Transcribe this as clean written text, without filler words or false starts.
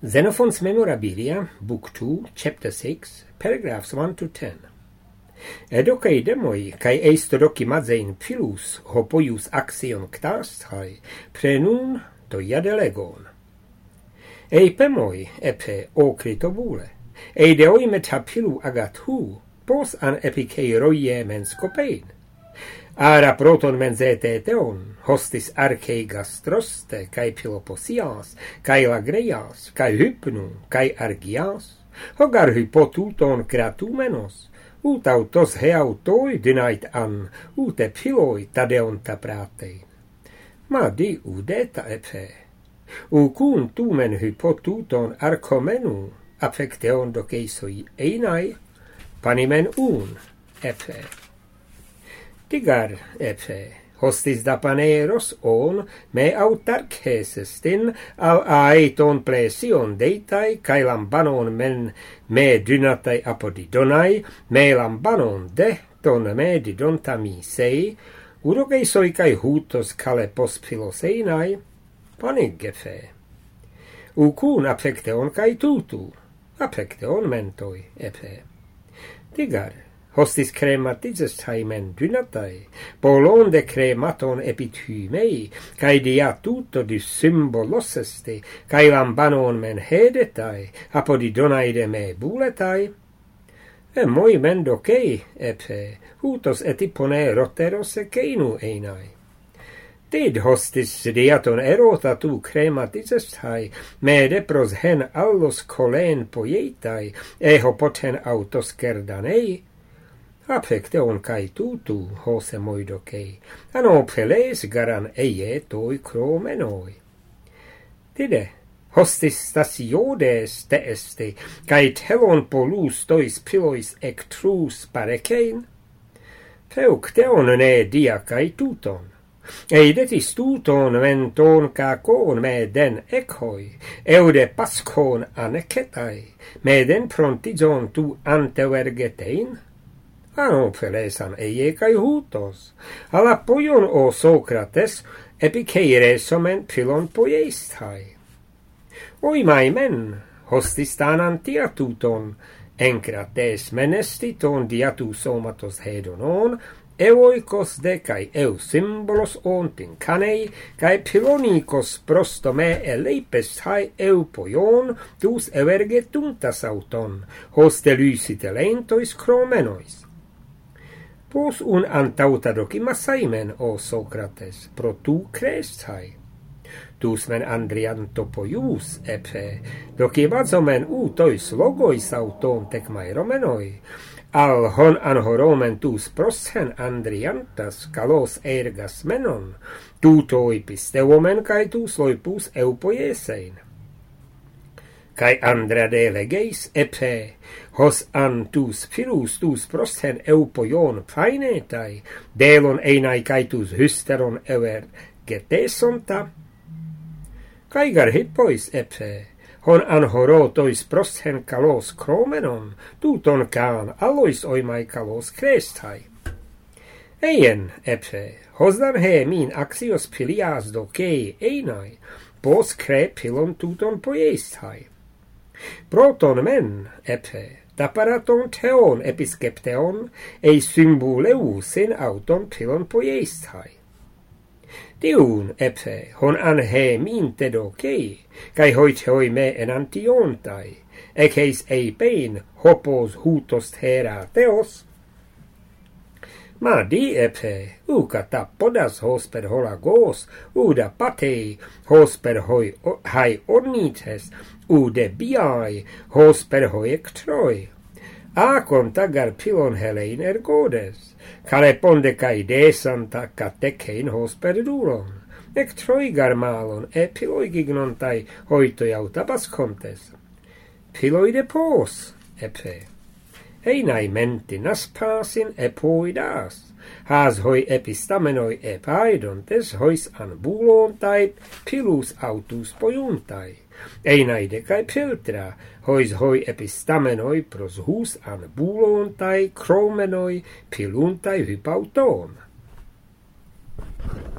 Xenophon's Memorabilia, Book 2, Chapter 6, paragraphs 1 to 10. Edokei demoi, kai eistodokimadzein philus, hopoius axion ktasthai, prenun to iadelegon. Eipemoi, epe okritobule, eideoi metapilu agathu, pos an epikeiroie menskopein. Ara proton menzete teon, hostis archei gastroste, kai piloposias, kai lagreias, kai hypnu, kai argias, hogar hypotuton kratumenos, ut autos heautoi dinait an, ute piloi tadeonta pratei. Ma di udeta epe, ucun tumen hypotuton arcomenu, affecteon doceisoi einai, panimen epe. Digar, epe, hostis dapaneros on me autarchesestin al aeton plesion deitai, cae lambanon men me dynatai apodidonai, me lambanon de ton me didontami sei, urogeisoi cae hutos calepos piloseinai, panigefe. Ucun affecteon cae tutu, affecteon mentoi, epe. Digar, hostis crematises taimen dynatai, polon de crematon epithymei, cae dia tuto di symboloseste, cae lambanon men hedetai, apodidonai de me buletai, moi men docei, epe, hutos etipone roteros ekeinu einai. Did hostis diaton erota tu crematises tai, mede pros hen allos colen poietai, eho poten autos cerdanei, affecteon cae tutu, hose moidocei, ano peles garan eie toi cromenoi. Dide, hostis stasiodes teeste, cae telon polus tois pilois ectrus parecein, peucteon ne dia cae tuton, eidetis tuton menton cacon me den echoi, eude pascon anecetai, me den prontizon tu antevergetein, ano pelesan eie cae hutos, ala poion o Socrates epikeire somen pilon poiestai. Oimai men, hostis tanan tuton, encrates menestiton diatu somatos hedonon, eoikos de cae eu symbolos ontin canei, cae pilonikos prosto me eleipes hae eu poion, tus evergetuntas auton, hoste lysite lentois cromenois. Pos un antauta dokimasaimen, o Socrates, pro tu crestai. Tus men andriantopoius, epe, dokivazomen tois logois auton tecmai romenoi, al hon anhoromen tus proshen andriantas kalos ergas menon, tutoi pistevomen cae tus loipus eupoiesein. Cae andrea de legeis, epe, hos an tus filus tus proshen eupoion painetai, delon einai cae tus hysteron getesonta, cae gar hippois, epe, hon anhoro tois proshen kalos cromenon, tuton can allois oimai kalos crestai. Eien, epe, hosdan he min axios pilias docei einai, pos cre pilon tuton poiestai. Proton men, epe, daparaton theon episcepteon, ei symboleus in auton pilon poiestai. Diun, epe, hon anhe min te docei, cae hoit hoi me enantiontai, eceis eipein hopos hutos thera theos. Ma di, epe, uca tapodas hosper holagos, uda patei hosper hoi hai ornites, ude biai hosper hoi ectroi. Acon tagar pilon helein ergodes, caleponde cae desanta catecein hosper dulon, ectroigar malon piloi gignontai hoitoi autabas contes. Piloi de pos, epe. Einai menti naspasin epoidas, has hoi epistamenoi epaidontes hois an bulontai pilus autus poiuntai. Einai de cae piltra, hois hoi epistamenoi pros hus an bulontai cromenoi piluntai hypauton.